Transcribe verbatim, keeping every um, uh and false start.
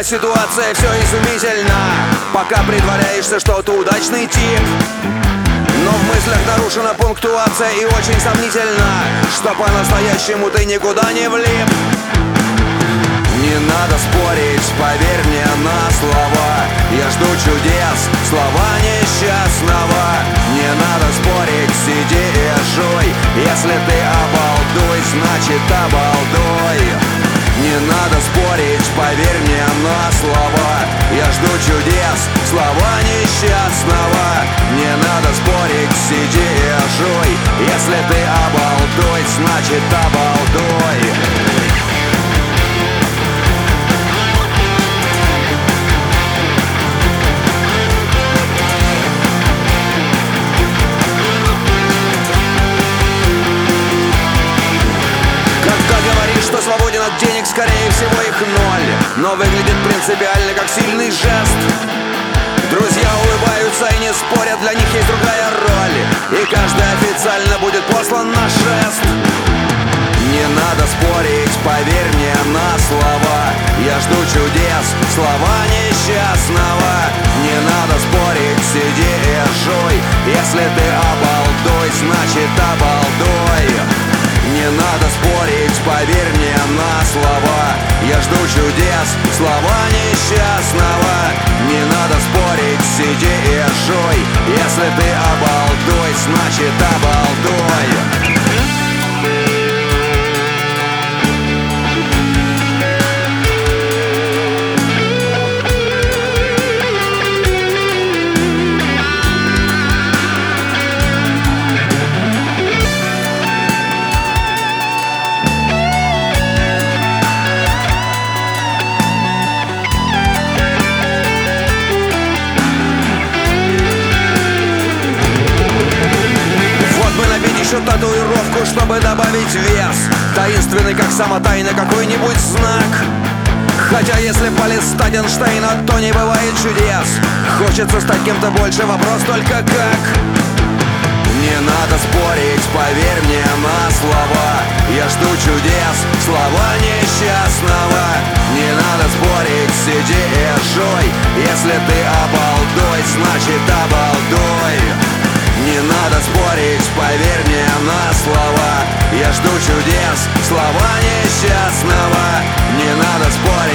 ситуация все изумительна, пока притворяешься, что ты удачный тип. Но в мыслях нарушена пунктуация и очень сомнительно, что по-настоящему ты никуда не влип. Не надо спорить, поверь мне на слова, я жду чудес, слова несчастного. Не надо спорить, сиди и жуй, если ты обалдуй, значит обалдуй. Не надо спорить, поверь мне на слова, я жду чудес, слова несчастного. Не надо спорить, сиди и жуй, если ты обалдуй, значит обалдуй. Что свободен от денег, скорее всего их ноль, но выглядит принципиально как сильный жест. Друзья улыбаются и не спорят, для них есть другая роль, и каждый официально будет послан на шест. Не надо спорить, поверь мне на слова, я жду чудес, слова несчастного. Не надо спорить, сиди и жуй, если ты обалдуй, значит обалдуй. Не надо спорить, поверь мне на слова, я жду чудес, слова несчастного. Не надо спорить, сиди и жуй, если ты обалдуй, значит обалдуй. Татуировку, чтобы добавить вес, таинственный, как сама тайна, какой-нибудь знак. Хотя если полистать Эйнштейна, то не бывает чудес. Хочется стать кем-то больше, вопрос только как. Не надо спорить, поверь мне на слова, я жду чудес, слова несчастного. Не надо спорить, сиди и жуй, если ты обалдуй, значит обалдуй. Не надо спорить, поверь мне на слова, я жду чудес, слова несчастного. Не надо спорить.